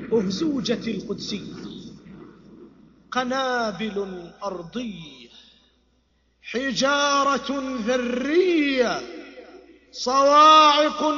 أهزوجة القدسية، قنابل أرضية، حجارة ذرية، صواعق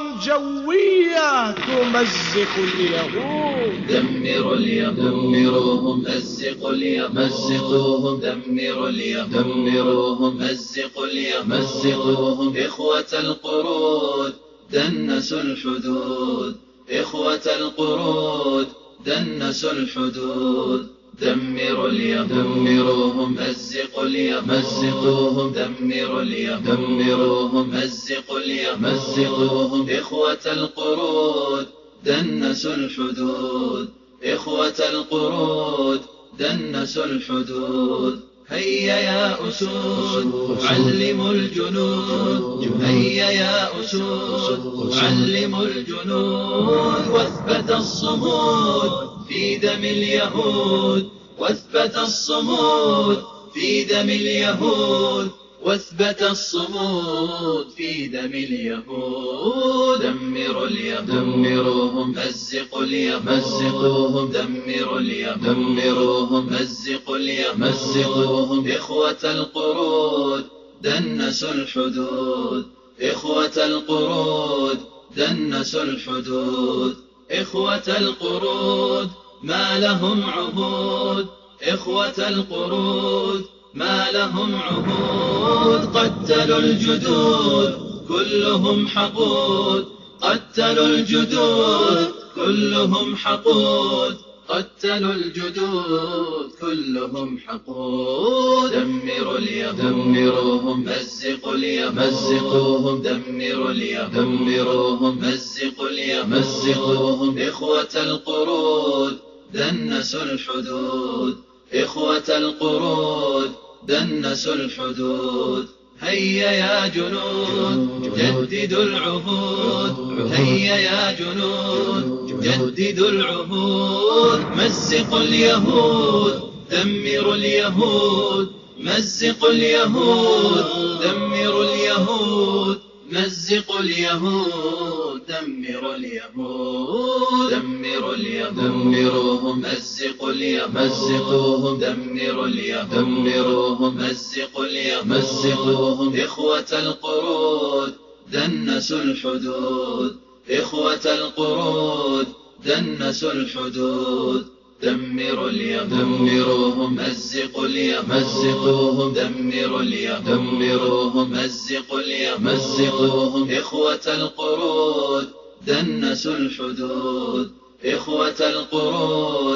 جوية تمزق اليهود. دمروا اليهود، دمروهم، مزقوا اليهود، مزقوهم، دمروا اليهود، دمروهم، مزقوا اليهود، مزقوهم. إخوة القرود دنسوا الحدود، إخوة القرود دنسوا الحدود. دمروا اليهود، دمروهم، مزقوا اليهود، مزقوهم، دمروا اليهود، دمروهم، مزقوا اليهود، مزقوهم. إخوة القرود دنسوا الحدود، إخوة القرود دنسوا الحدود. هيا يا أسود علموا الجنود، هيا يا أسود علموا الجنود. واثبت الصمود في دم اليهود، واثبت الصمود في دم اليهود، واثبت الصمود في دم اليهود. دمروا اليهود، دمروهم، مزقوا اليهود، مزقوهم، دمروا اليهود، دمروهم، مزقوا اليهود، مزقوهم. إخوة القرود دنسوا الحدود، إخوة القرود دنسوا الحدود. إخوة القرود ما لهم عهود، إخوة القرود ما لهم عهود. قتلوا الجدود كلهم حقود، قتلوا الجدود كلهم حقود، قتلوا الجدود كلهم حقود. دمروا اليهود، دمروهم، مزقوا اليهود، مزقوهم، دمروا اليهود، دمروهم، مزقوا اليهود، مزقوهم. إخوة القرود دنسوا الحدود، إخوة القرود دنسوا الحدود. هيا يا جنود جددوا العهود، هيا يا جنود جددوا العهود. مزقوا اليهود، دمروا اليهود، مزقوا اليهود، دمروا اليهود، مزقوا اليهود، دمروا اليهود. دمروا اليهود، دمروهم، مزقوا اليهود، مزقوهم، دمروا اليهود، دمروهم، مزقوا اليهود، مزقوهم. إخوة القرود دنسوا الحدود، إخوة القرود دنسوا الحدود. دمروا اليهود، دمروهم، مزقوا اليهود، مزقوهم، دمروا اليهود، دمروهم، مزقوا اليهود، مزقوهم. إخوة القرود دنسوا الحدود، إخوة القرود